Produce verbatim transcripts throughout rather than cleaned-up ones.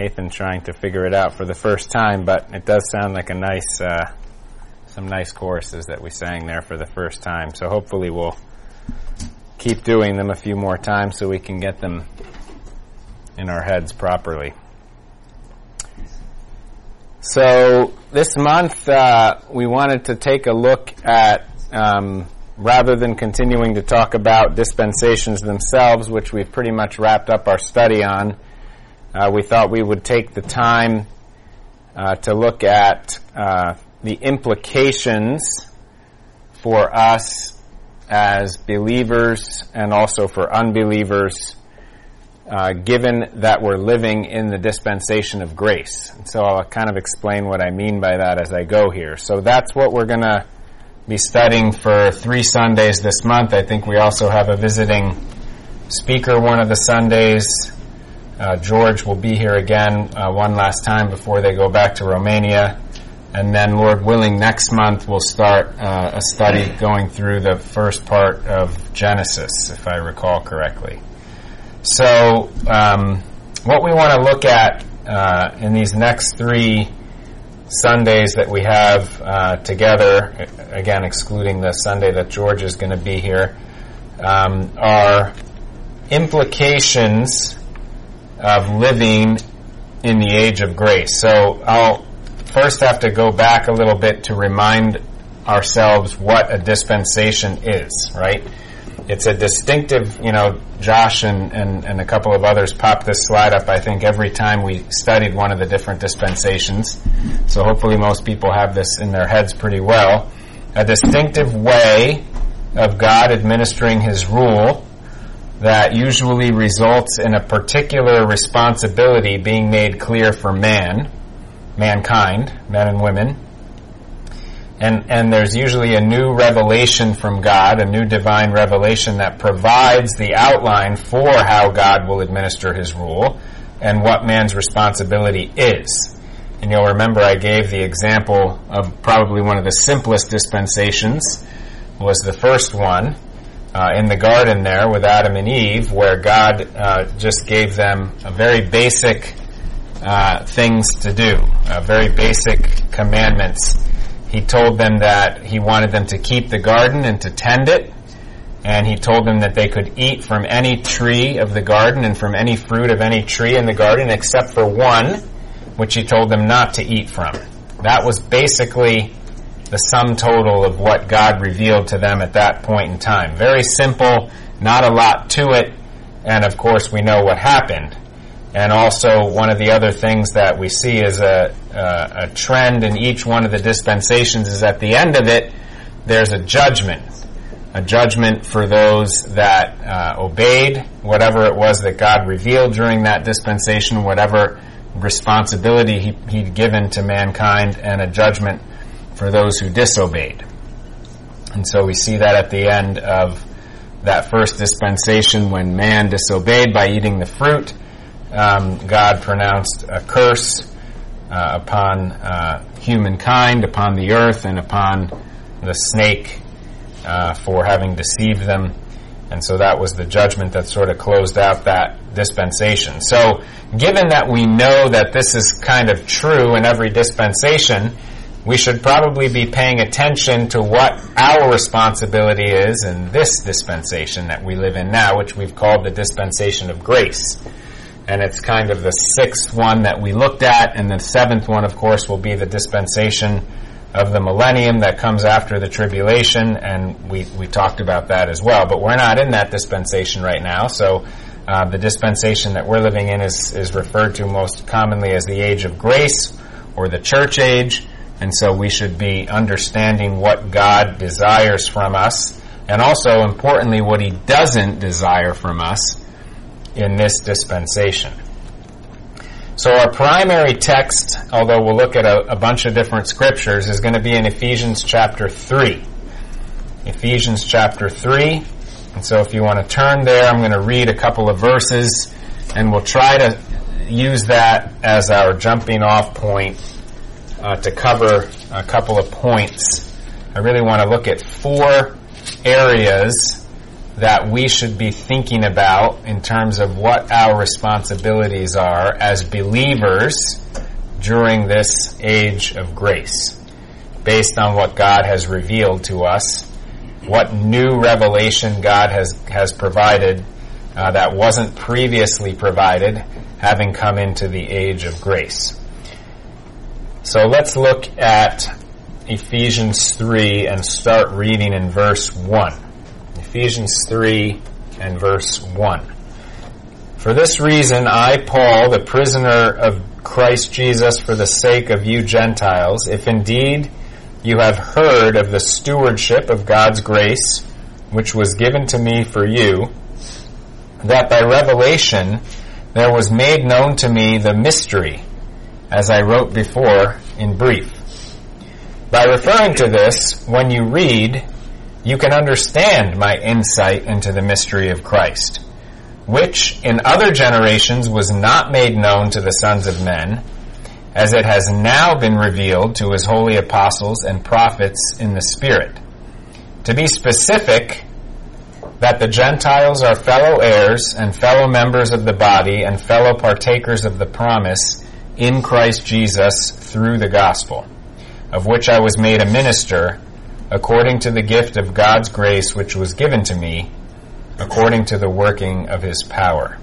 Nathan trying to figure it out for the first time, but it does sound like a nice, uh, some nice choruses that we sang there for the first time. So hopefully we'll keep doing them a few more times so we can get them in our heads properly. So this month uh, we wanted to take a look at, um, rather than continuing to talk about dispensations themselves, which we've pretty much wrapped up our study on, uh, we thought we would take the time uh, to look at uh, the implications for us as believers and also for unbelievers, uh, given that we're living in the dispensation of grace. And so I'll kind of explain what I mean by that as I go here. So that's what we're going to be studying for three Sundays this month. I think we also have a visiting speaker one of the Sundays. Uh, George will be here again uh, one last time before they go back to Romania. And then, Lord willing, next month we'll start uh, a study going through the first part of Genesis, if I recall correctly. So, um, what we want to look at uh, in these next three Sundays that we have uh, together, again excluding the Sunday that George is going to be here, um, are implications of living in the age of grace. So I'll first have to go back a little bit to remind ourselves what a dispensation is, right? It's a distinctive, you know, Josh and, and, and a couple of others popped this slide up, I think, every time we studied one of the different dispensations. So hopefully most people have this in their heads pretty well. A distinctive way of God administering His rule that usually results in a particular responsibility being made clear for man, mankind, men and women. And, and there's usually a new revelation from God, a new divine revelation that provides the outline for how God will administer His rule and what man's responsibility is. And you'll remember I gave the example of probably one of the simplest dispensations was the first one uh, in the garden there with Adam and Eve, where God uh, just gave them a very basic uh, things to do, uh, very basic commandments. He told them that He wanted them to keep the garden and to tend it, and He told them that they could eat from any tree of the garden and from any fruit of any tree in the garden except for one, which He told them not to eat from. That was basically the sum total of what God revealed to them at that point in time. Very simple, not a lot to it, and of course we know what happened. And also one of the other things that we see is a, a, a trend in each one of the dispensations is at the end of it, there's a judgment. A judgment for those that uh, obeyed whatever it was that God revealed during that dispensation, whatever responsibility he, He'd given to mankind, and a judgment for those who disobeyed. And so we see that at the end of that first dispensation when man disobeyed by eating the fruit. Um, God pronounced a curse uh, upon uh, humankind, upon the earth, and upon the snake uh, for having deceived them. And so that was the judgment that sort of closed out that dispensation. So given that we know that this is kind of true in every dispensation, we should probably be paying attention to what our responsibility is in this dispensation that we live in now, which we've called the dispensation of grace. And it's kind of the sixth one that we looked at, and the seventh one, of course, will be the dispensation of the millennium that comes after the tribulation, and we, we talked about that as well. But we're not in that dispensation right now, so uh, the dispensation that we're living in is, is referred to most commonly as the age of grace, or the church age, and so we should be understanding what God desires from us, and also, importantly, what He doesn't desire from us in this dispensation. So our primary text, although we'll look at a, a bunch of different scriptures, is going to be in Ephesians chapter three. Ephesians chapter three. And so if you want to turn there, I'm going to read a couple of verses, and we'll try to use that as our jumping off point uh, to cover a couple of points. I really want to look at four areas that we should be thinking about in terms of what our responsibilities are as believers during this age of grace, based on what God has revealed to us, what new revelation God has, has provided uh, that wasn't previously provided, having come into the age of grace. So let's look at Ephesians three and start reading in verse one. Ephesians three and verse one. For this reason, I, Paul, the prisoner of Christ Jesus, for the sake of you Gentiles, if indeed you have heard of the stewardship of God's grace, which was given to me for you, that by revelation there was made known to me the mystery, as I wrote before in brief. By referring to this, when you read, you can understand my insight into the mystery of Christ, which in other generations was not made known to the sons of men, as it has now been revealed to his holy apostles and prophets in the Spirit. To be specific, that the Gentiles are fellow heirs and fellow members of the body and fellow partakers of the promise in Christ Jesus through the gospel, of which I was made a minister according to the gift of God's grace which was given to me, according to the working of his power.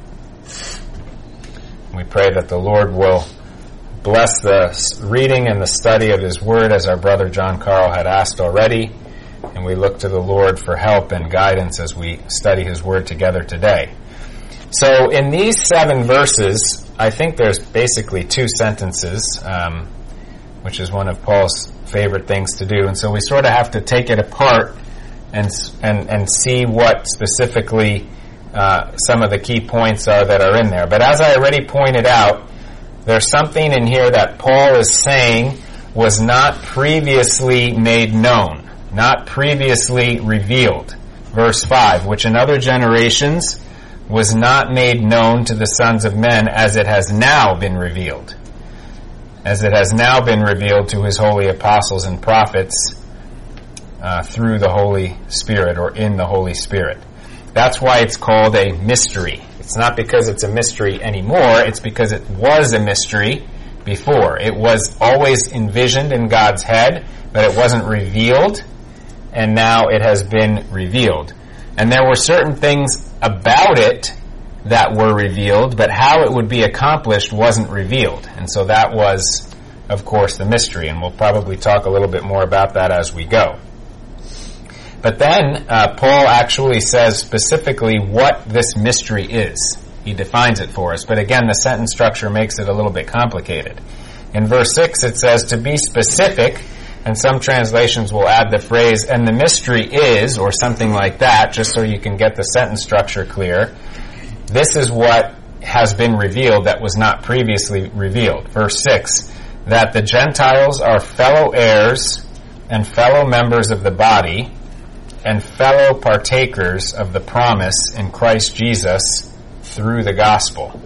We pray that the Lord will bless the reading and the study of his word, as our brother John Carl had asked already, and we look to the Lord for help and guidance as we study his word together today. So in these seven verses, I think there's basically two sentences, um, which is one of Paul's favorite things to do, and so we sort of have to take it apart and and and see what specifically uh, some of the key points are that are in there. But as I already pointed out, there's something in here that Paul is saying was not previously made known, not previously revealed. Verse five, which in other generations was not made known to the sons of men, as it has now been revealed. As it has now been revealed to his holy apostles and prophets uh, through the Holy Spirit, or in the Holy Spirit. That's why it's called a mystery. It's not because it's a mystery anymore, it's because it was a mystery before. It was always envisioned in God's head, but it wasn't revealed, and now it has been revealed. And there were certain things about it that were revealed, but how it would be accomplished wasn't revealed. And so that was, of course, the mystery, and we'll probably talk a little bit more about that as we go. But then uh, Paul actually says specifically what this mystery is. He defines it for us. But again, the sentence structure makes it a little bit complicated. In verse six it says, to be specific, and some translations will add the phrase, and the mystery is, or something like that, just so you can get the sentence structure clear. This is what has been revealed that was not previously revealed. Verse six, that the Gentiles are fellow heirs and fellow members of the body and fellow partakers of the promise in Christ Jesus through the gospel,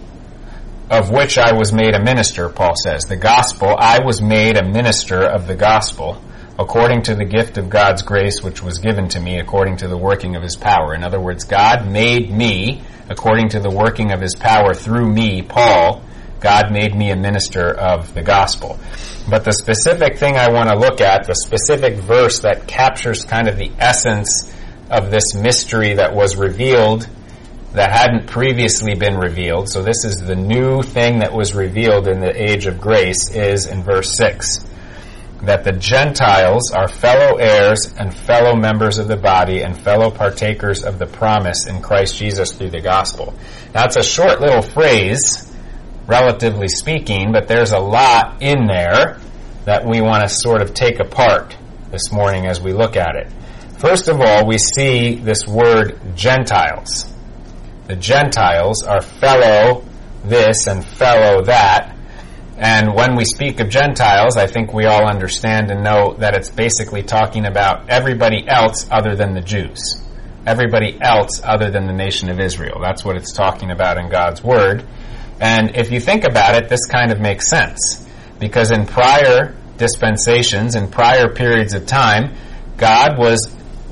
of which I was made a minister, Paul says. The gospel, I was made a minister of the gospel, according to the gift of God's grace which was given to me, according to the working of his power. In other words, God made me, according to the working of his power through me, Paul, God made me a minister of the gospel. But the specific thing I want to look at, the specific verse that captures kind of the essence of this mystery that was revealed that hadn't previously been revealed, so this is the new thing that was revealed in the age of grace, is in verse six. That the Gentiles are fellow heirs and fellow members of the body and fellow partakers of the promise in Christ Jesus through the gospel. Now, it's a short little phrase, relatively speaking, but there's a lot in there that we want to sort of take apart this morning as we look at it. First of all, we see this word Gentiles. The Gentiles are fellow this and fellow that. And when we speak of Gentiles, I think we all understand and know that it's basically talking about everybody else other than the Jews. Everybody else other than the nation of Israel. That's what it's talking about in God's Word. And if you think about it, this kind of makes sense. Because in prior dispensations, in prior periods of time, God was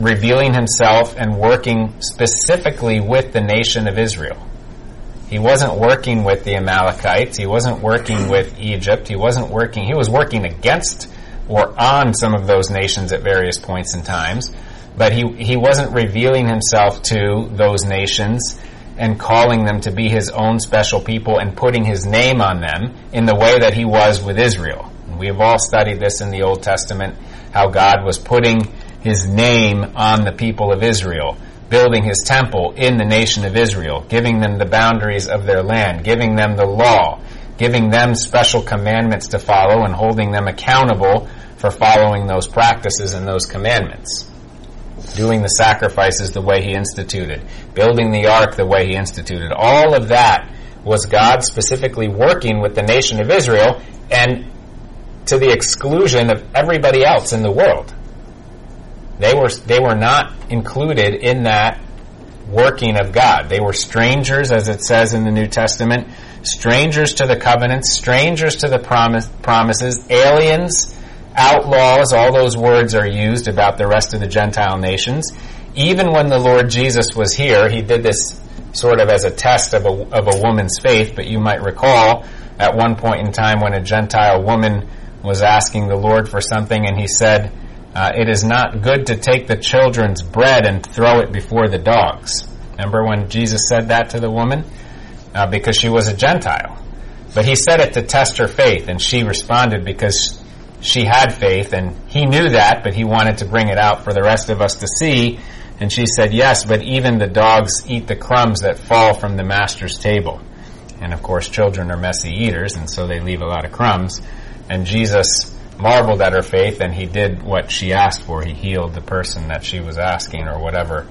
revealing himself and working specifically with the nation of Israel. He wasn't working with the Amalekites. He wasn't working with Egypt. He wasn't working, he was working against or on some of those nations at various points in times, but he, he wasn't revealing himself to those nations and calling them to be his own special people and putting his name on them in the way that he was with Israel. And we have all studied this in the Old Testament, how God was putting his name on the people of Israel, building his temple in the nation of Israel, giving them the boundaries of their land, giving them the law, giving them special commandments to follow and holding them accountable for following those practices and those commandments. Doing the sacrifices the way he instituted, building the ark the way he instituted. All of that was God specifically working with the nation of Israel and to the exclusion of everybody else in the world. They were they were not included in that working of God. They were strangers, as it says in the New Testament, strangers to the covenants, strangers to the promise, promises, aliens, outlaws. All those words are used about the rest of the Gentile nations. Even when the Lord Jesus was here, he did this sort of as a test of a, of a woman's faith, but you might recall at one point in time when a Gentile woman was asking the Lord for something and he said, Uh, it is not good to take the children's bread and throw it before the dogs. Remember when Jesus said that to the woman? Uh, because she was a Gentile. But he said it to test her faith, and she responded because she had faith, and he knew that, but he wanted to bring it out for the rest of us to see. And she said, yes, but even the dogs eat the crumbs that fall from the master's table. And of course, children are messy eaters, and so they leave a lot of crumbs. And Jesus marveled at her faith, and he did what she asked for. He healed the person that she was asking or whatever.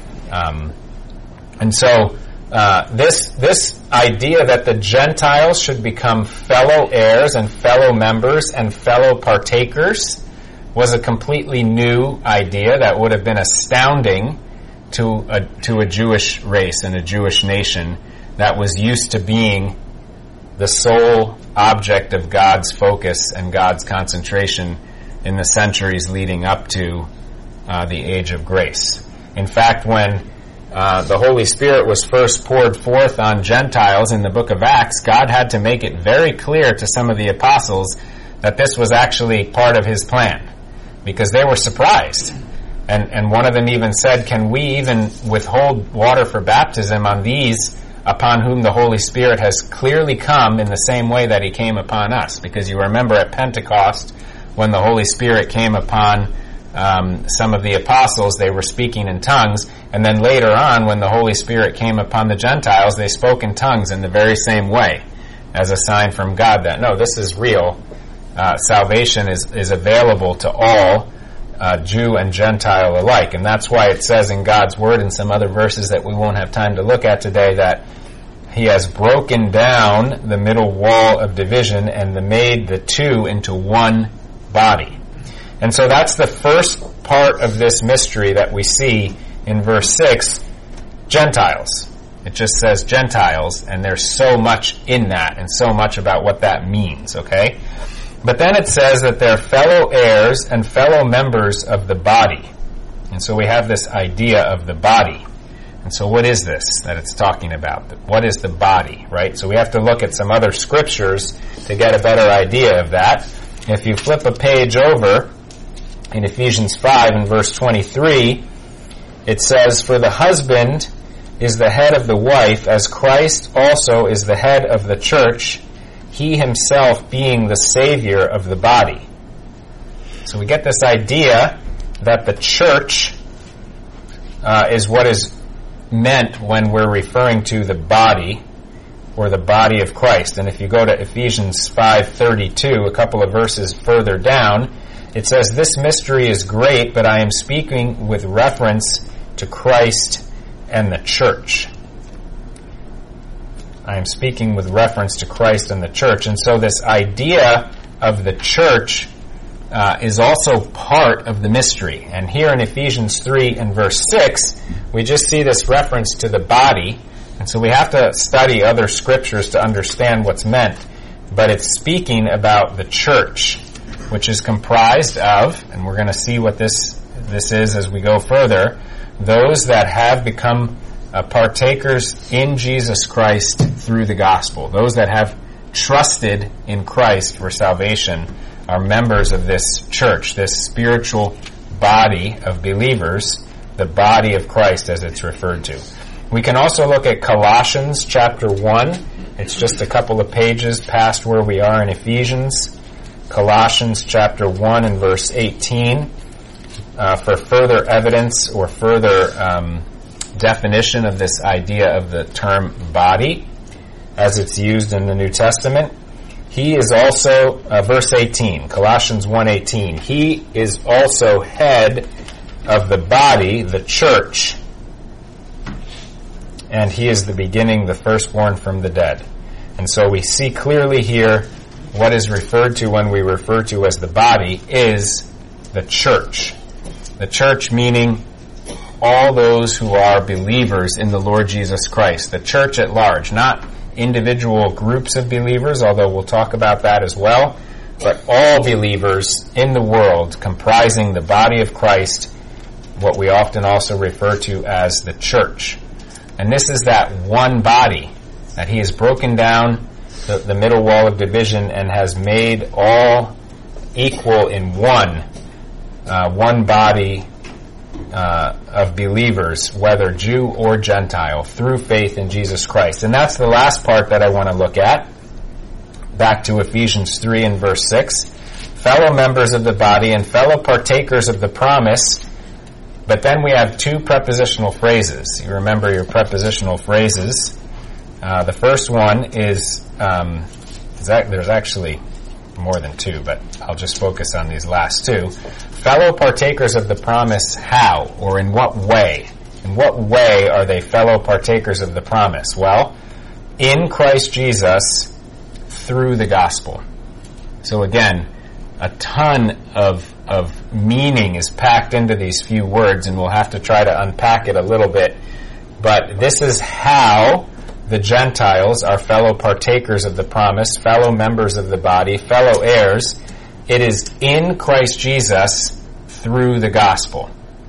Um, and so uh, this this idea that the Gentiles should become fellow heirs and fellow members and fellow partakers was a completely new idea that would have been astounding to a, to a Jewish race and a Jewish nation that was used to being the sole object of God's focus and God's concentration in the centuries leading up to uh, the age of grace. In fact, when uh, the Holy Spirit was first poured forth on Gentiles in the book of Acts, God had to make it very clear to some of the apostles that this was actually part of his plan, because they were surprised. And, and one of them even said, can we even withhold water for baptism on these upon whom the Holy Spirit has clearly come in the same way that he came upon us? Because you remember at Pentecost, when the Holy Spirit came upon um, some of the apostles, they were speaking in tongues, and then later on, when the Holy Spirit came upon the Gentiles, they spoke in tongues in the very same way, as a sign from God that, no, this is real. Uh, salvation is, is available to all, uh, Jew and Gentile alike. And that's why it says in God's Word in some other verses that we won't have time to look at today that he has broken down the middle wall of division and the made the two into one body. And so that's the first part of this mystery that we see in verse six, Gentiles. It just says Gentiles, and there's so much in that and so much about what that means, okay? But then it says that they're fellow heirs and fellow members of the body. And so we have this idea of the body. And so what is this that it's talking about? What is the body, right? So we have to look at some other scriptures to get a better idea of that. If you flip a page over in Ephesians five in verse twenty-three, it says, for the husband is the head of the wife, as Christ also is the head of the church, he himself being the Savior of the body. So we get this idea that the church uh, is what is meant when we're referring to the body, or the body of Christ. And if you go to Ephesians five thirty-two, a couple of verses further down, it says, this mystery is great, but I am speaking with reference to Christ and the church. I am speaking with reference to Christ and the church. And so this idea of the church uh, is also part of the mystery. And here in Ephesians three and verse six, we just see this reference to the body. And so we have to study other scriptures to understand what's meant. But it's speaking about the church, which is comprised of, and we're going to see what this This is, as we go further, those that have become uh, partakers in Jesus Christ through the gospel. Those that have trusted in Christ for salvation are members of this church, this spiritual body of believers, the body of Christ as it's referred to. We can also look at Colossians chapter one. It's just a couple of pages past where we are in Ephesians. Colossians chapter one and verse eighteen uh, for further evidence or further um, definition of this idea of the term body as it's used in the New Testament. He is also, uh, verse eighteen, Colossians one eighteen, he is also head of the body, the church, and he is the beginning, the firstborn from the dead. And so we see clearly here what is referred to when we refer to as the body is the church. The church meaning all those who are believers in the Lord Jesus Christ. The church at large, not individual groups of believers, although we'll talk about that as well, but all believers in the world comprising the body of Christ, what we often also refer to as the church. And this is that one body that he has broken down the, the middle wall of division and has made all equal in one, uh, one body uh, of believers, whether Jew or Gentile, through faith in Jesus Christ. And that's the last part that I want to look at. Back to Ephesians three and verse six. Fellow members of the body and fellow partakers of the promise. But then we have two prepositional phrases. You remember your prepositional phrases. Uh, the first one is, um, is that, there's actually more than two, but I'll just focus on these last two. Fellow partakers of the promise, how? Or in what way? In what way are they fellow partakers of the promise? Well, in Christ Jesus through the gospel. So again, a ton of of meaning is packed into these few words, and we'll have to try to unpack it a little bit. But this is how the Gentiles are fellow partakers of the promise, fellow members of the body, fellow heirs. It is in Christ Jesus through the gospel.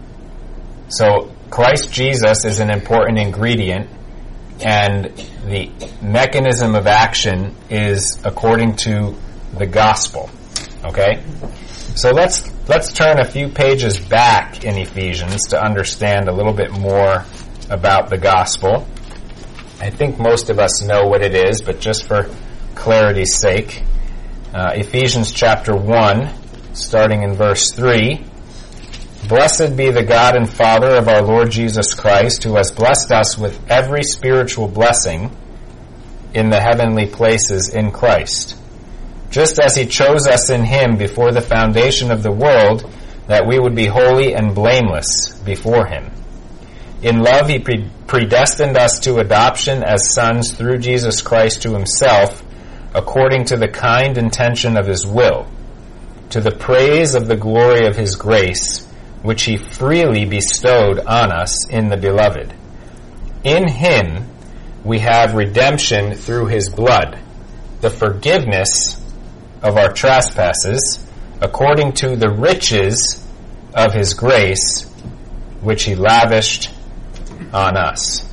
So Christ Jesus is an important ingredient, and the mechanism of action is according to the gospel. Okay? So let's let's turn a few pages back in Ephesians to understand a little bit more about the gospel. I think most of us know what it is, but just for clarity's sake, uh, Ephesians chapter one, starting in verse three. Blessed be the God and Father of our Lord Jesus Christ, who has blessed us with every spiritual blessing in the heavenly places in Christ, just as he chose us in him before the foundation of the world, that we would be holy and blameless before him. In love he pre- predestined us to adoption as sons through Jesus Christ to himself, according to the kind intention of his will, to the praise of the glory of his grace, which he freely bestowed on us in the Beloved. In him we have redemption through his blood, the forgiveness of our trespasses, according to the riches of his grace, which he lavished on us.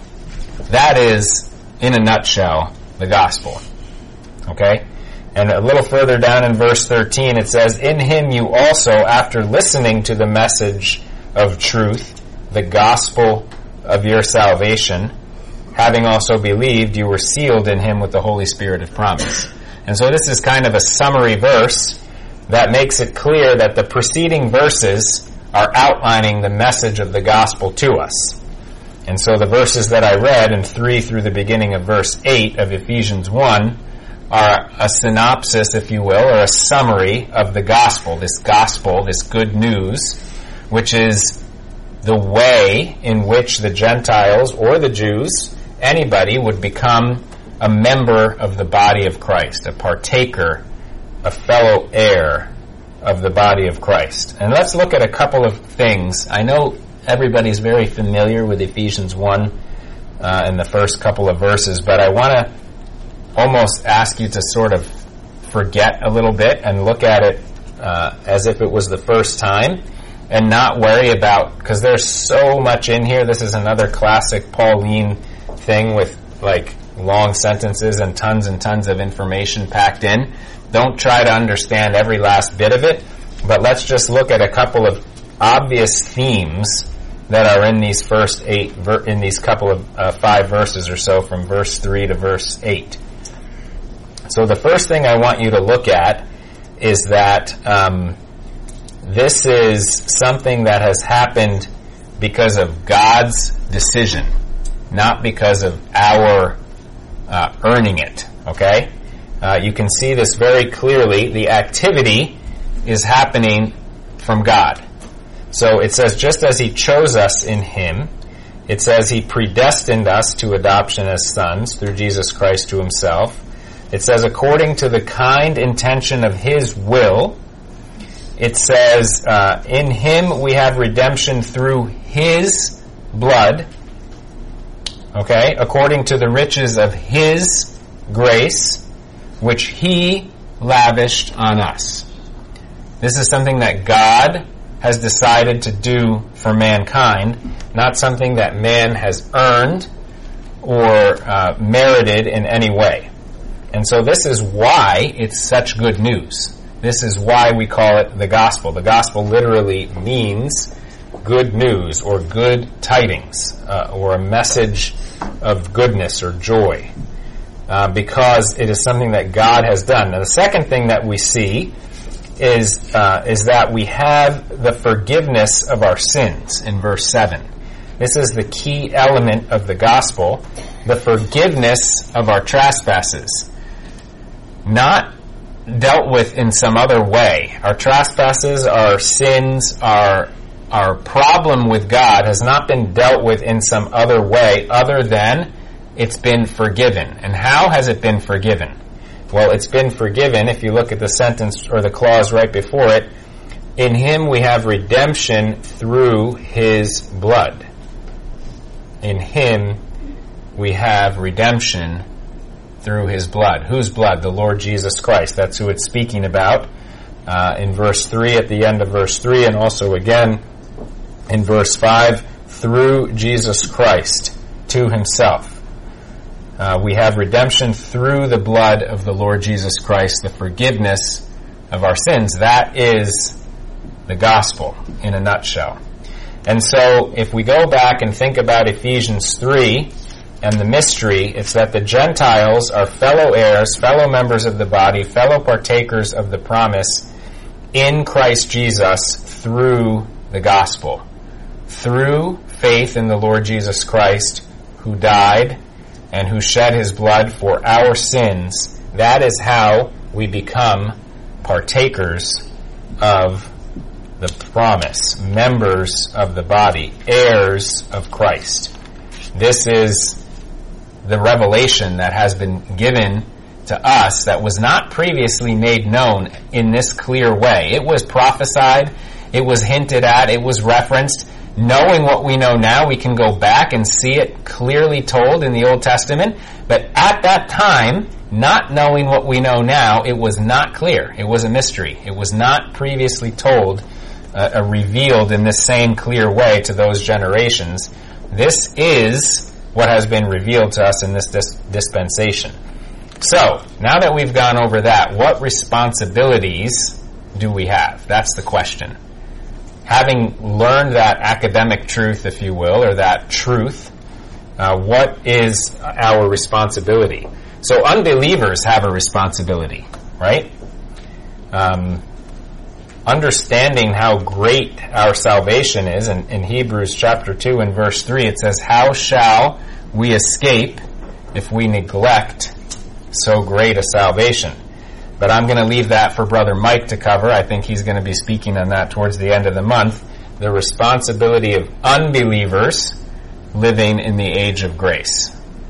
That is, in a nutshell, the gospel. Okay? And a little further down in verse thirteen, it says, in him you also, after listening to the message of truth, the gospel of your salvation, having also believed, you were sealed in him with the Holy Spirit of promise. And so this is kind of a summary verse that makes it clear that the preceding verses are outlining the message of the gospel to us. And so the verses that I read in three through the beginning of verse eight of Ephesians one are a synopsis, if you will, or a summary of the gospel, this gospel, this good news, which is the way in which the Gentiles or the Jews, anybody, would become a member of the body of Christ, a partaker, a fellow heir of the body of Christ. And let's look at a couple of things. I know everybody's very familiar with Ephesians one uh, in the first couple of verses, but I want to almost ask you to sort of forget a little bit and look at it uh, as if it was the first time. and not worry about, because there's so much in here. This is another classic Pauline thing with like long sentences and tons and tons of information packed in. Don't try to understand every last bit of it, but let's just look at a couple of obvious themes that are in these first eight, ver- in these couple of uh, five verses or so, from verse three to verse eight. So the first thing I want you to look at is that um, this is something that has happened because of God's decision, not because of our uh, earning it, okay? Uh, you can see this very clearly. The activity is happening from God. So it says, just as He chose us in Him, it says He predestined us to adoption as sons through Jesus Christ to Himself. It says, according to the kind intention of His will. It says, uh, in Him we have redemption through His blood. Okay? According to the riches of His grace, which He lavished on us. This is something that God has decided to do for mankind, not something that man has earned or uh, merited in any way. And so this is why it's such good news. This is why we call it the gospel. The gospel literally means good news or good tidings uh, or a message of goodness or joy, uh, because it is something that God has done. Now the second thing that we see is uh, is that we have the forgiveness of our sins in verse seven. This is the key element of the gospel, the forgiveness of our trespasses. Not dealt with in some other way. Our trespasses, our sins, our our problem with God has not been dealt with in some other way other than it's been forgiven. And how has it been forgiven? Well, it's been forgiven, if you look at the sentence or the clause right before it, in Him we have redemption through His blood. In Him we have redemption through His blood. Whose blood? The Lord Jesus Christ. That's who it's speaking about uh, in verse three, at the end of verse three, and also again in verse five, through Jesus Christ to Himself. Uh, we have redemption through the blood of the Lord Jesus Christ, the forgiveness of our sins. That is the gospel in a nutshell. And so if we go back and think about Ephesians three and the mystery, it's that the Gentiles are fellow heirs, fellow members of the body, fellow partakers of the promise in Christ Jesus through the gospel. Through faith in the Lord Jesus Christ, who died and who shed His blood for our sins. That is how we become partakers of the promise, members of the body, heirs of Christ. This is the revelation that has been given to us that was not previously made known in this clear way. It was prophesied, it was hinted at, it was referenced. Knowing what we know now, we can go back and see it clearly told in the Old Testament. But at that time, not knowing what we know now, it was not clear. It was a mystery. It was not previously told, uh, uh, revealed in this same clear way to those generations. This is what has been revealed to us in this dis- dispensation. So, now that we've gone over that, what responsibilities do we have? That's the question. Having learned that academic truth, if you will, or that truth, uh, what is our responsibility? So unbelievers have a responsibility, right? Um, understanding how great our salvation is, in, in Hebrews chapter two and verse three, it says, how shall we escape if we neglect so great a salvation? But I'm going to leave that for Brother Mike to cover. I think he's going to be speaking on that towards the end of the month. The responsibility of unbelievers living in the age of grace.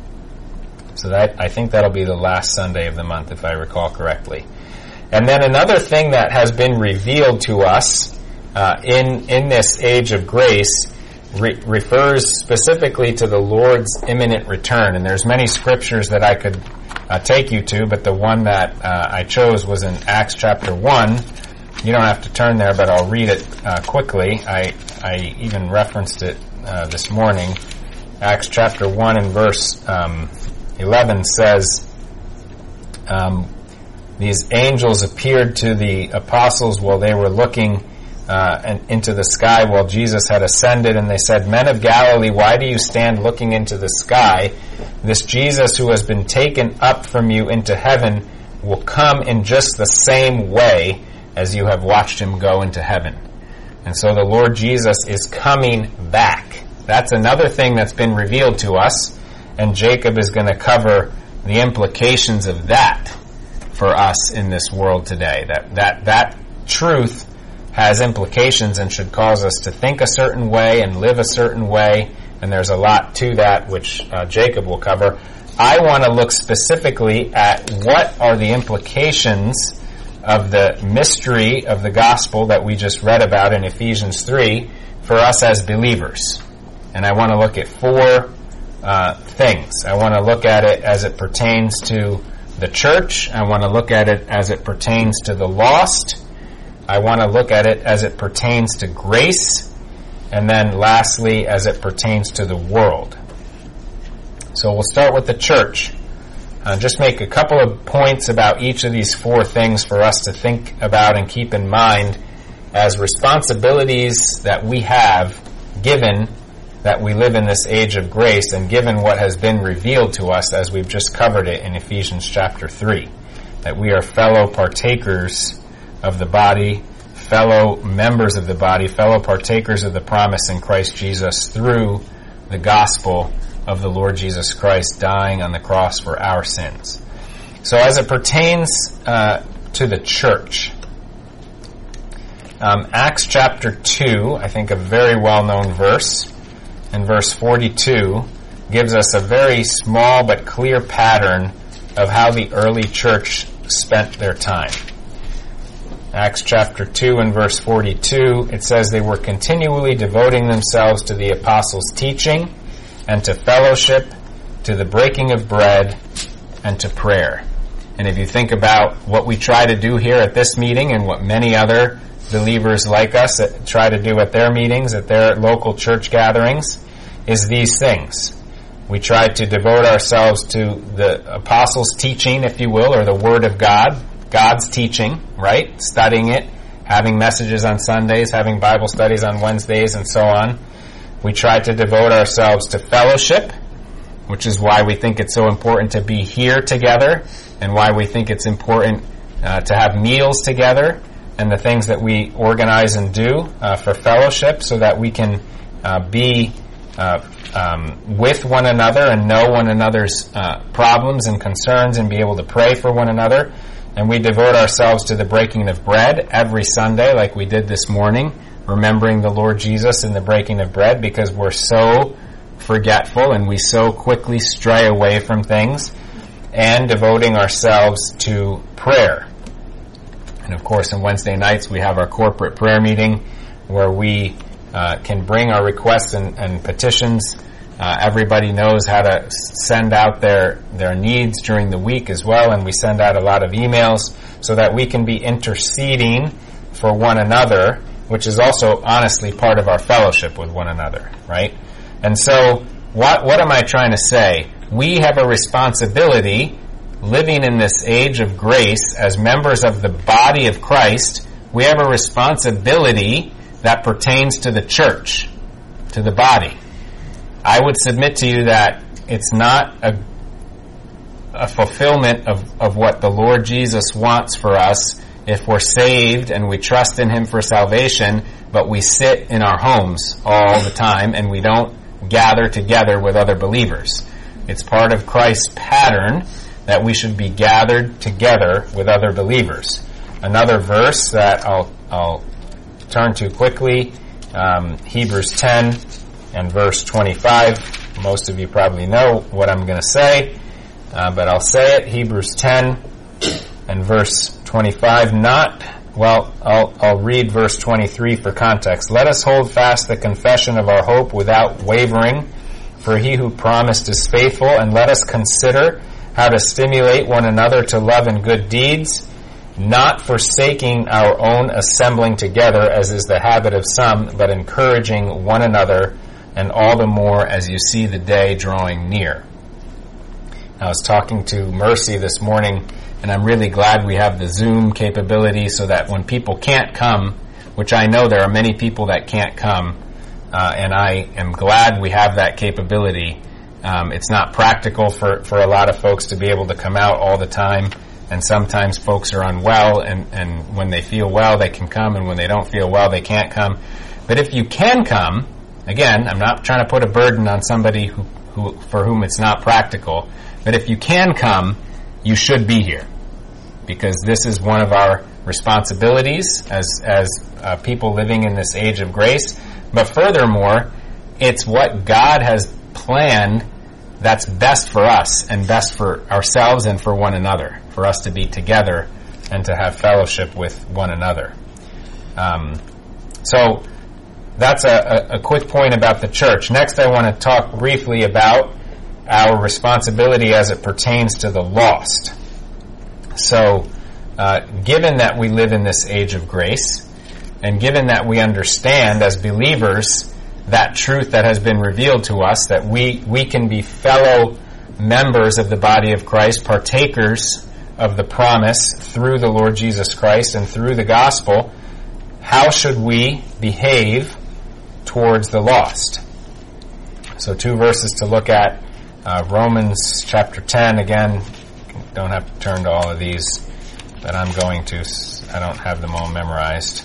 So that, I think that'll be the last Sunday of the month, if I recall correctly. And then another thing that has been revealed to us uh, in in this age of grace re- refers specifically to the Lord's imminent return. And there's many scriptures that I could Uh, take you to, but the one that uh, I chose was in Acts chapter one, you don't have to turn there, but I'll read it uh, quickly. I, I even referenced it uh, this morning. Acts chapter one and verse um, eleven says, um, these angels appeared to the apostles while they were looking uh, and into the sky while Jesus had ascended, and they said, Men of Galilee, why do you stand looking into the sky? This Jesus who has been taken up from you into heaven will come in just the same way as you have watched him go into heaven. And so the Lord Jesus is coming back. That's another thing that's been revealed to us, and Jacob is going to cover the implications of that for us in this world today. That that that truth has implications and should cause us to think a certain way and live a certain way, and there's a lot to that which uh, Jacob will cover. I want to look specifically at what are the implications of the mystery of the gospel that we just read about in Ephesians three for us as believers. And I want to look at four uh, things. I want to look at it as it pertains to the church. I want to look at it as it pertains to the lost. I want to look at it as it pertains to grace. And then lastly, as it pertains to the world. So we'll start with the church. Uh, just make a couple of points about each of these four things for us to think about and keep in mind as responsibilities that we have given that we live in this age of grace and given what has been revealed to us as we've just covered it in Ephesians chapter three. That we are fellow partakers of the body, fellow members of the body, fellow partakers of the promise in Christ Jesus through the gospel of the Lord Jesus Christ dying on the cross for our sins. So as it pertains uh, to the church, um, Acts chapter two, I think a very well-known verse, in verse forty-two, gives us a very small but clear pattern of how the early church spent their time. Acts chapter two and verse forty-two, it says they were continually devoting themselves to the apostles' teaching and to fellowship, to the breaking of bread, and to prayer. And if you think about what we try to do here at this meeting and what many other believers like us try to do at their meetings, at their local church gatherings, is these things. We try to devote ourselves to the apostles' teaching, if you will, or the Word of God, God's teaching, right? Studying it, having messages on Sundays, having Bible studies on Wednesdays, and so on. We try to devote ourselves to fellowship, which is why we think it's so important to be here together, and why we think it's important uh, to have meals together, and the things that we organize and do uh, for fellowship so that we can uh, be uh, um, with one another and know one another's uh, problems and concerns and be able to pray for one another. And we devote ourselves to the breaking of bread every Sunday like we did this morning, remembering the Lord Jesus in the breaking of bread because we're so forgetful and we so quickly stray away from things, and devoting ourselves to prayer. And of course, on Wednesday nights, we have our corporate prayer meeting where we uh, can bring our requests and, and petitions. Uh, everybody knows how to send out their, their needs during the week as well, and we send out a lot of emails so that we can be interceding for one another, which is also honestly part of our fellowship with one another, right? And so, what what am I trying to say? We have a responsibility, living in this age of grace as members of the body of Christ. We have a responsibility that pertains to the church, to the body. I would submit to you that it's not a, a fulfillment of, of what the Lord Jesus wants for us if we're saved and we trust in Him for salvation, but we sit in our homes all the time and we don't gather together with other believers. It's part of Christ's pattern that we should be gathered together with other believers. Another verse that I'll, I'll turn to quickly, um, Hebrews ten and verse twenty-five. Most of you probably know what I'm going to say, uh, but I'll say it. Hebrews ten and verse twenty-five. Not, well, I'll, I'll read verse twenty-three for context. Let us hold fast the confession of our hope without wavering, for He who promised is faithful, and let us consider how to stimulate one another to love and good deeds, not forsaking our own assembling together, as is the habit of some, but encouraging one another, and all the more as you see the day drawing near. I was talking to Mercy this morning, and I'm really glad we have the Zoom capability so that when people can't come, which I know there are many people that can't come, uh, and I am glad we have that capability. Um, it's not practical for, for a lot of folks to be able to come out all the time, and sometimes folks are unwell, and, and when they feel well, they can come, and when they don't feel well, they can't come. But if you can come, again, I'm not trying to put a burden on somebody who, who for whom it's not practical, but if you can come, you should be here, because this is one of our responsibilities as as uh, people living in this age of grace. But furthermore, it's what God has planned that's best for us and best for ourselves and for one another, for us to be together and to have fellowship with one another. Um, so that's a, a, a quick point about the church. Next, I want to talk briefly about our responsibility as it pertains to the lost. So, uh, given that we live in this age of grace, and given that we understand as believers that truth that has been revealed to us, that we, we can be fellow members of the body of Christ, partakers of the promise through the Lord Jesus Christ and through the gospel, how should we behave towards the lost? So two verses to look at. Uh, Romans chapter ten, again, don't have to turn to all of these, but I'm going to. I don't have them all memorized.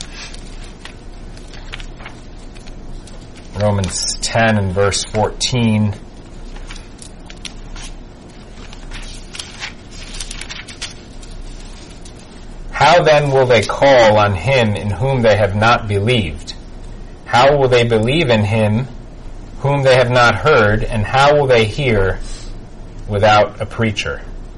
Romans ten and verse fourteen. How then will they call on him in whom they have not believed? How will they believe in him whom they have not heard, and how will they hear without a preacher?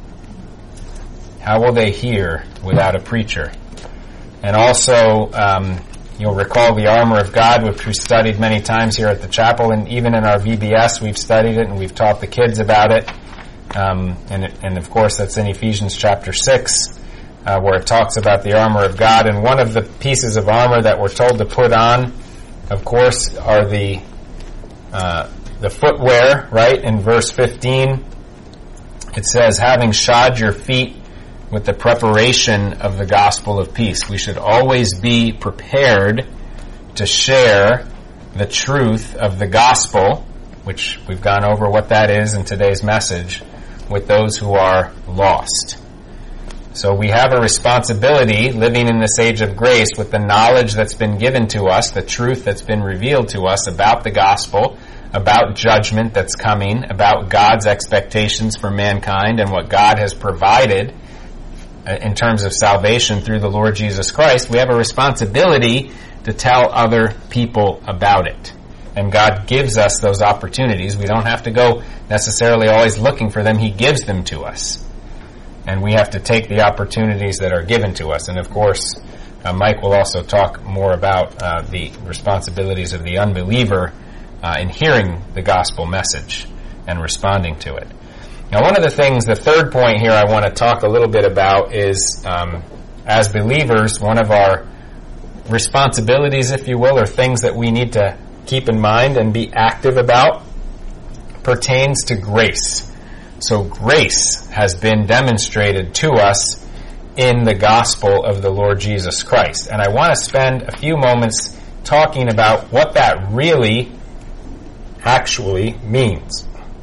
How will they hear without a preacher? And also, um, you'll recall the armor of God, which we've studied many times here at the chapel, and even in our V B S we've studied it and we've taught the kids about it. Um, and, and of course that's in Ephesians chapter six, uh, where it talks about the armor of God. And one of the pieces of armor that we're told to put on, of course, are the Uh, the footwear, right? In verse fifteen, it says, having shod your feet with the preparation of the gospel of peace. We should always be prepared to share the truth of the gospel, which we've gone over what that is in today's message, with those who are lost. So we have a responsibility living in this age of grace with the knowledge that's been given to us, the truth that's been revealed to us about the gospel, about judgment that's coming, about God's expectations for mankind and what God has provided in terms of salvation through the Lord Jesus Christ. We have a responsibility to tell other people about it. And God gives us those opportunities. We don't have to go necessarily always looking for them. He gives them to us. And we have to take the opportunities that are given to us. And of course, uh, Mike will also talk more about uh, the responsibilities of the unbeliever uh, in hearing the gospel message and responding to it. Now, one of the things, the third point here I want to talk a little bit about is, um, as believers, one of our responsibilities, if you will, or things that we need to keep in mind and be active about, pertains to grace. So grace has been demonstrated to us in the gospel of the Lord Jesus Christ. And I want to spend a few moments talking about what that really actually means.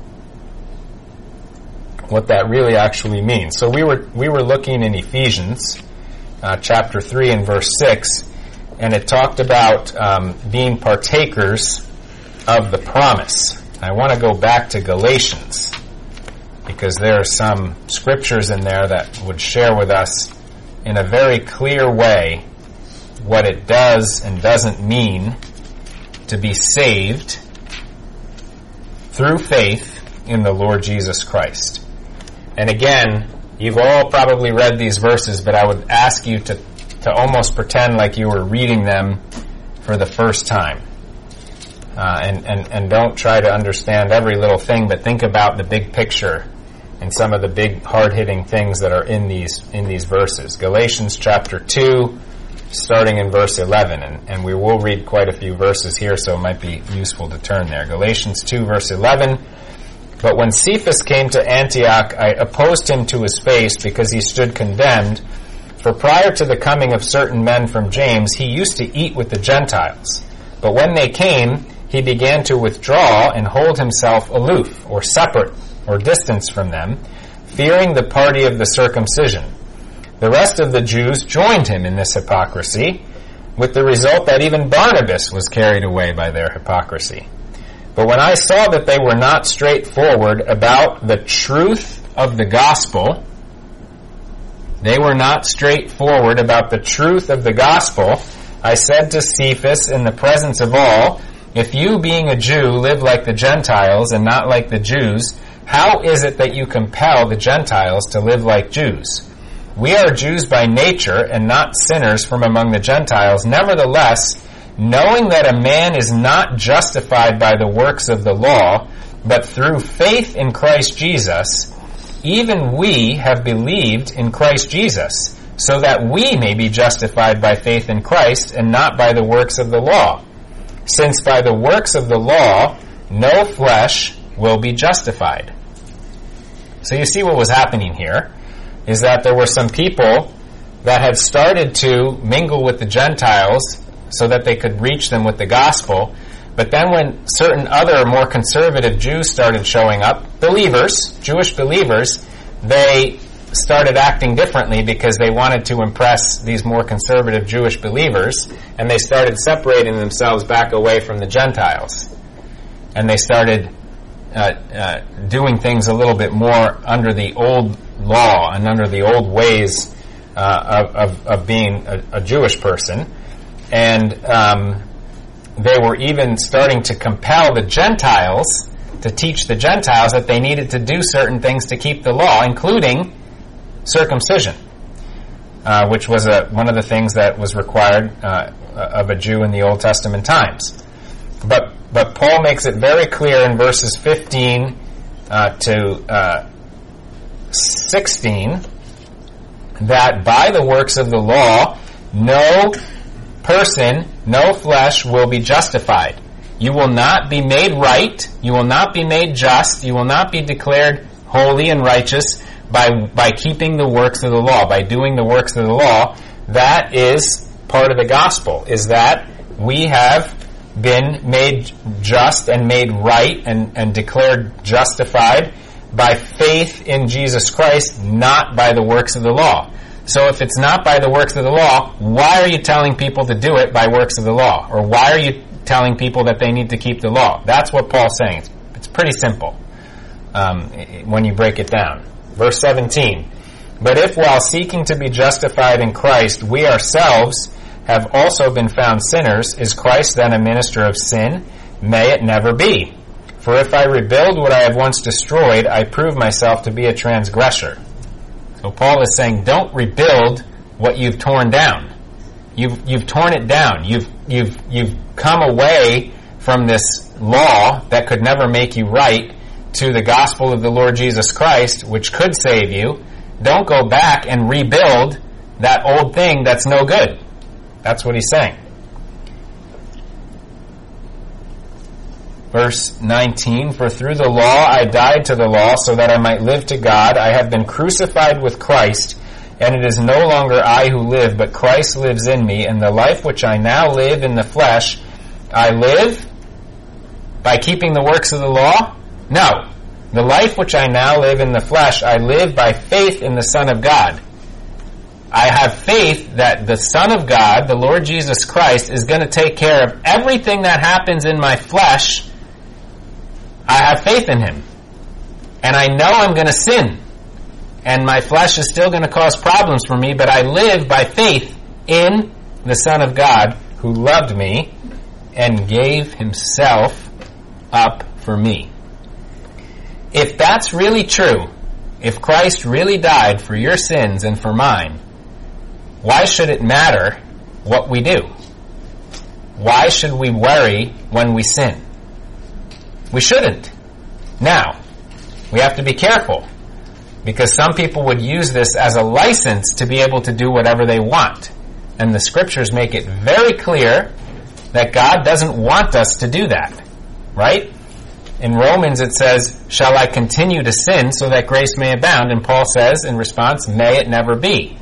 What that really actually means. So we were we were looking in Ephesians uh, chapter three and verse six, and it talked about um, being partakers of the promise. I want to go back to Galatians, because there are some scriptures in there that would share with us in a very clear way what it does and doesn't mean to be saved through faith in the Lord Jesus Christ. And again, you've all probably read these verses, but I would ask you to, to almost pretend like you were reading them for the first time. Uh, and, and, and don't try to understand every little thing, but think about the big picture and some of the big hard-hitting things that are in these in these verses. Galatians chapter two, starting in verse eleven, and, and we will read quite a few verses here, so it might be useful to turn there. Galatians two, verse eleven, "But when Cephas came to Antioch, I opposed him to his face because he stood condemned. For prior to the coming of certain men from James, he used to eat with the Gentiles. But when they came, he began to withdraw and hold himself aloof, or separate, or distance from them, fearing the party of the circumcision. The rest of the Jews joined him in this hypocrisy, with the result that even Barnabas was carried away by their hypocrisy. But when I saw that they were not straightforward about the truth of the gospel, they were not straightforward about the truth of the gospel, I said to Cephas in the presence of all, if you, being a Jew, live like the Gentiles and not like the Jews, how is it that you compel the Gentiles to live like Jews? We are Jews by nature and not sinners from among the Gentiles. Nevertheless, knowing that a man is not justified by the works of the law, but through faith in Christ Jesus, even we have believed in Christ Jesus, so that we may be justified by faith in Christ and not by the works of the law. Since by the works of the law, no flesh will be justified." So you see what was happening here is that there were some people that had started to mingle with the Gentiles so that they could reach them with the gospel. But then when certain other more conservative Jews started showing up, believers, Jewish believers, they started acting differently because they wanted to impress these more conservative Jewish believers, and they started separating themselves back away from the Gentiles. And they started uh, uh, doing things a little bit more under the old law and under the old ways uh, of, of, of being a, a Jewish person. And um, they were even starting to compel the Gentiles to teach the Gentiles that they needed to do certain things to keep the law, including circumcision, uh, which was a, one of the things that was required uh, of a Jew in the Old Testament times. But but Paul makes it very clear in verses fifteen uh, to uh, sixteen that by the works of the law, no person, no flesh will be justified. You will not be made right. You will not be made just. You will not be declared holy and righteous by by keeping the works of the law, by doing the works of the law. That is part of the gospel, is that we have been made just and made right and, and declared justified by faith in Jesus Christ, not by the works of the law. So if it's not by the works of the law, why are you telling people to do it by works of the law? Or why are you telling people that they need to keep the law? That's what Paul's saying. It's, it's pretty simple um, when you break it down. Verse seventeen, "But if while seeking to be justified in Christ, we ourselves have also been found sinners, is Christ then a minister of sin? May it never be. For if I rebuild what I have once destroyed, I prove myself to be a transgressor." So Paul is saying, don't rebuild what you've torn down. You've you've torn it down. You've you've you've come away from this law that could never make you right to the gospel of the Lord Jesus Christ, which could save you. Don't go back and rebuild that old thing that's no good. That's what he's saying. Verse nineteen, "For through the law I died to the law, so that I might live to God. I have been crucified with Christ, and it is no longer I who live, but Christ lives in me. And the life which I now live in the flesh, I live by keeping the works of the law? No. The life which I now live in the flesh, I live by faith in the Son of God." I have faith that the Son of God, the Lord Jesus Christ, is going to take care of everything that happens in my flesh. I have faith in Him. And I know I'm going to sin. And my flesh is still going to cause problems for me, but I live by faith in the Son of God who loved me and gave Himself up for me. If that's really true, if Christ really died for your sins and for mine, why should it matter what we do? Why should we worry when we sin? We shouldn't. Now, we have to be careful. Because some people would use this as a license to be able to do whatever they want. And the scriptures make it very clear that God doesn't want us to do that. Right? In Romans it says, shall I continue to sin so that grace may abound? And Paul says in response, may it never be.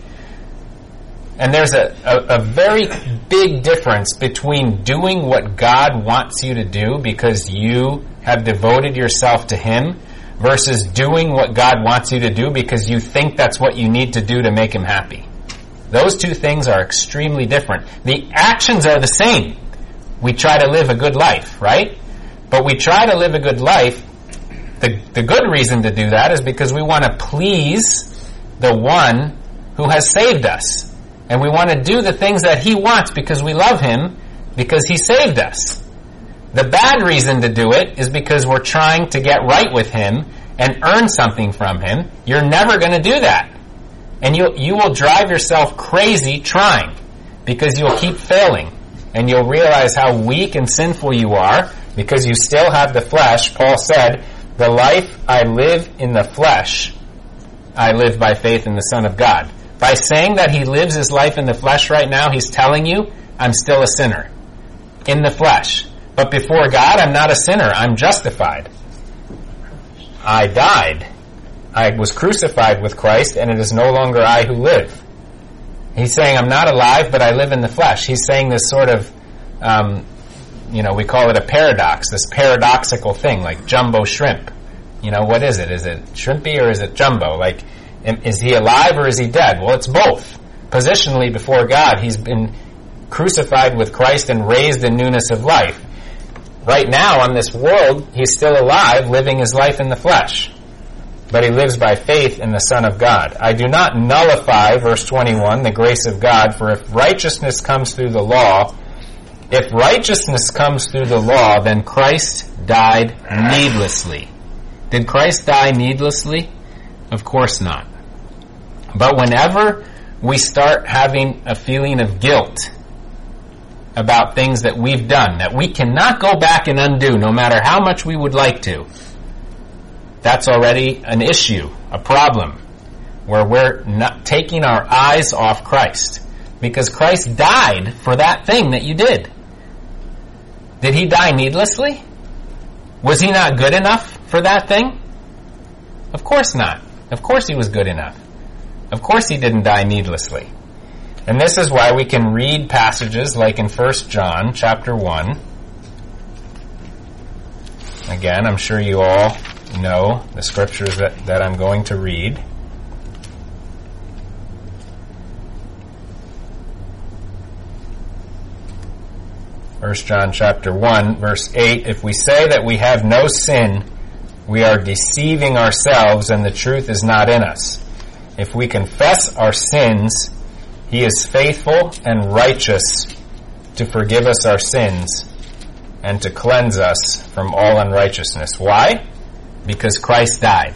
And there's a, a, a very big difference between doing what God wants you to do because you have devoted yourself to Him versus doing what God wants you to do because you think that's what you need to do to make Him happy. Those two things are extremely different. The actions are the same. We try to live a good life, right? But we try to live a good life. The, the good reason to do that is because we want to please the one who has saved us. And we want to do the things that He wants because we love Him, because He saved us. The bad reason to do it is because we're trying to get right with Him and earn something from Him. You're never going to do that. And you you will drive yourself crazy trying because you'll keep failing. And you'll realize how weak and sinful you are because you still have the flesh. Paul said, the life I live in the flesh, I live by faith in the Son of God. By saying that he lives his life in the flesh right now, he's telling you, I'm still a sinner. In the flesh. But before God, I'm not a sinner. I'm justified. I died. I was crucified with Christ, and it is no longer I who live. He's saying, I'm not alive, but I live in the flesh. He's saying this sort of, um, you know, we call it a paradox, this paradoxical thing, like jumbo shrimp. You know, what is it? Is it shrimpy or is it jumbo? Like, is he alive or is he dead? Well, it's both. Positionally before God, he's been crucified with Christ and raised in newness of life. Right now, on this world, he's still alive, living his life in the flesh. But he lives by faith in the Son of God. I do not nullify, verse twenty-one, the grace of God, for if righteousness comes through the law, if righteousness comes through the law, then Christ died needlessly. Did Christ die needlessly? Of course not. But whenever we start having a feeling of guilt about things that we've done, that we cannot go back and undo, no matter how much we would like to, that's already an issue, a problem, where we're not taking our eyes off Christ. Because Christ died for that thing that you did. Did he die needlessly? Was he not good enough for that thing? Of course not. Of course he was good enough. Of course he didn't die needlessly. And this is why we can read passages like in First John chapter one. Again, I'm sure you all know the scriptures that, that I'm going to read. First John chapter one, verse eight, if we say that we have no sin, we are deceiving ourselves and the truth is not in us. If we confess our sins, he is faithful and righteous to forgive us our sins and to cleanse us from all unrighteousness. Why? Because Christ died.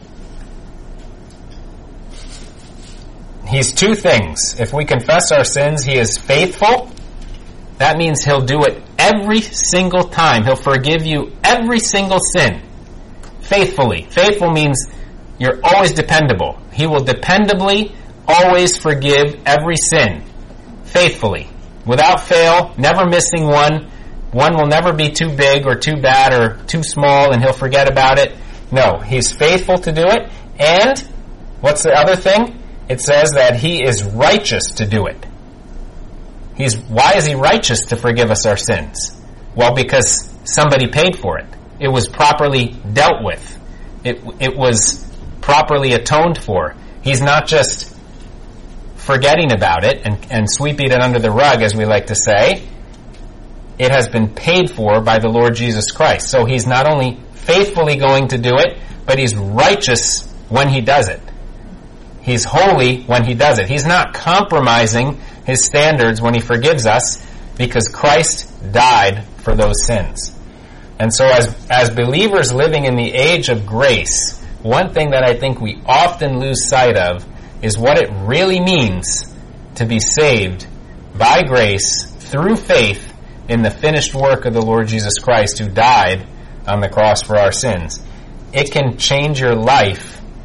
He's two things. If we confess our sins, he is faithful. That means he'll do it every single time. He'll forgive you every single sin. Faithfully. Faithful means you're always dependable. He will dependably always forgive every sin. Faithfully. Without fail, never missing one. One will never be too big or too bad or too small and he'll forget about it. No, he's faithful to do it. And, what's the other thing? It says that he is righteous to do it. He's, why is he righteous to forgive us our sins? Well, because somebody paid for it. It was properly dealt with. It, it was properly atoned for. He's not just forgetting about it and, and sweeping it under the rug, as we like to say. It has been paid for by the Lord Jesus Christ. So he's not only faithfully going to do it, but he's righteous when he does it. He's holy when he does it. He's not compromising his standards when he forgives us because Christ died for those sins. And so as, as believers living in the age of grace, one thing that I think we often lose sight of is what it really means to be saved by grace through faith in the finished work of the Lord Jesus Christ who died on the cross for our sins. It can change your life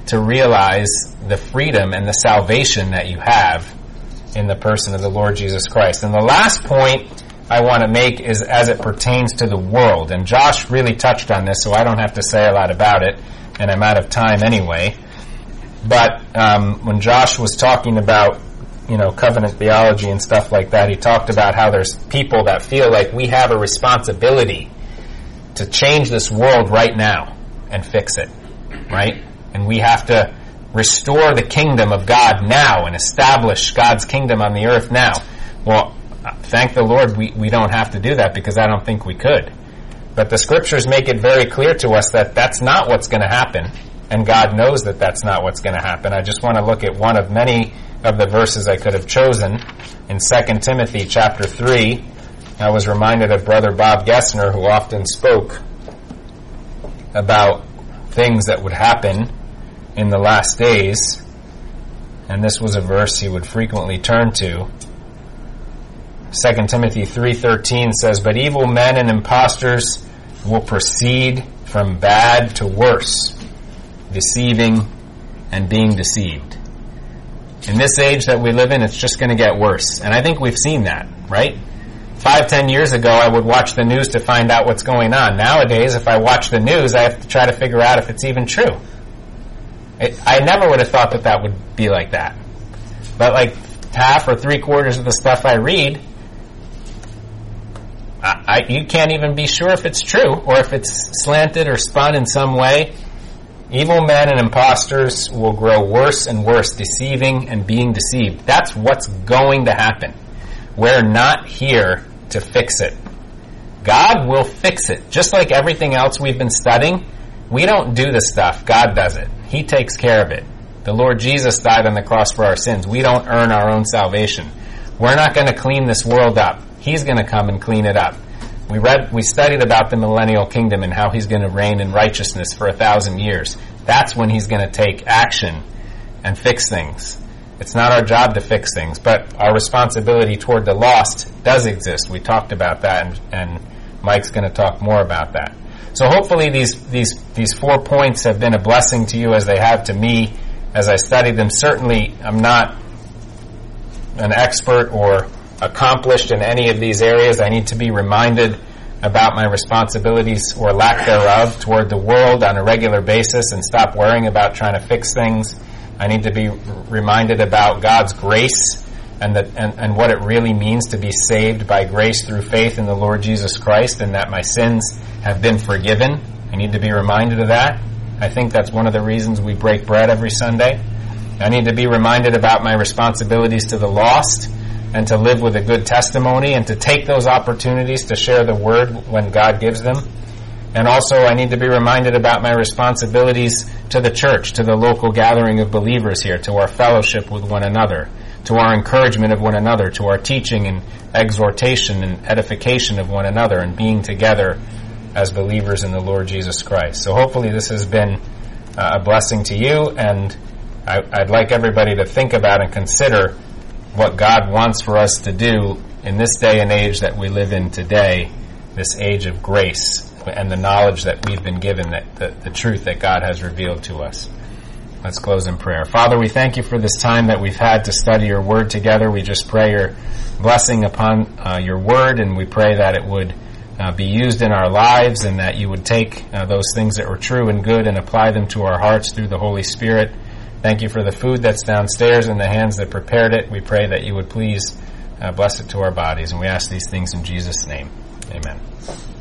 to realize the freedom and the salvation that you have in the person of the Lord Jesus Christ. And the last point I want to make is as it pertains to the world. And Josh really touched on this, so I don't have to say a lot about it, and I'm out of time anyway. But um, when Josh was talking about, you know, covenant theology and stuff like that, he talked about how there's people that feel like we have a responsibility to change this world right now and fix it, right? And we have to restore the kingdom of God now and establish God's kingdom on the earth now. Well, thank the Lord we, we don't have to do that, because I don't think we could. But the scriptures make it very clear to us that that's not what's going to happen, and God knows that that's not what's going to happen. I just want to look at one of many of the verses I could have chosen. In Second Timothy chapter three, I was reminded of Brother Bob Gessner, who often spoke about things that would happen in the last days, and this was a verse he would frequently turn to. Second Timothy three thirteen says, "But evil men and impostors will proceed from bad to worse, deceiving and being deceived." In this age that we live in, it's just going to get worse. And I think we've seen that, right? Five, ten years ago, I would watch the news to find out what's going on. Nowadays, if I watch the news, I have to try to figure out if it's even true. It, I never would have thought that that would be like that. But like half or three quarters of the stuff I read, I, I, you can't even be sure if it's true or if it's slanted or spun in some way. Evil men and impostors will grow worse and worse, deceiving and being deceived. That's what's going to happen. We're not here to fix it. God will fix it. Just like everything else we've been studying, we don't do the stuff. God does it. He takes care of it. The Lord Jesus died on the cross for our sins. We don't earn our own salvation. We're not going to clean this world up. He's going to come and clean it up. We read, we studied about the millennial kingdom and how he's going to reign in righteousness for a thousand years. That's when he's going to take action and fix things. It's not our job to fix things, but our responsibility toward the lost does exist. We talked about that, and, and Mike's going to talk more about that. So hopefully these, these, these four points have been a blessing to you as they have to me as I studied them. Certainly I'm not an expert or accomplished in any of these areas. I need to be reminded about my responsibilities or lack thereof toward the world on a regular basis and stop worrying about trying to fix things. I need to be reminded about God's grace and, the, and, and what it really means to be saved by grace through faith in the Lord Jesus Christ, and that my sins have been forgiven. I need to be reminded of that. I think that's one of the reasons we break bread every Sunday. I need to be reminded about my responsibilities to the lost and to live with a good testimony and to take those opportunities to share the word when God gives them. And also I need to be reminded about my responsibilities to the church, to the local gathering of believers here, to our fellowship with one another, to our encouragement of one another, to our teaching and exhortation and edification of one another, and being together as believers in the Lord Jesus Christ. So hopefully this has been uh, a blessing to you, and I, I'd like everybody to think about and consider what God wants for us to do in this day and age that we live in today, this age of grace and the knowledge that we've been given, that the, the truth that God has revealed to us. Let's close in prayer. Father, we thank you for this time that we've had to study your word together. We just pray your blessing upon uh, your word, and we pray that it would uh, be used in our lives, and that you would take uh, those things that were true and good and apply them to our hearts through the Holy Spirit. Thank you for the food that's downstairs and the hands that prepared it. We pray that you would please uh, bless it to our bodies, and we ask these things in Jesus' name. Amen.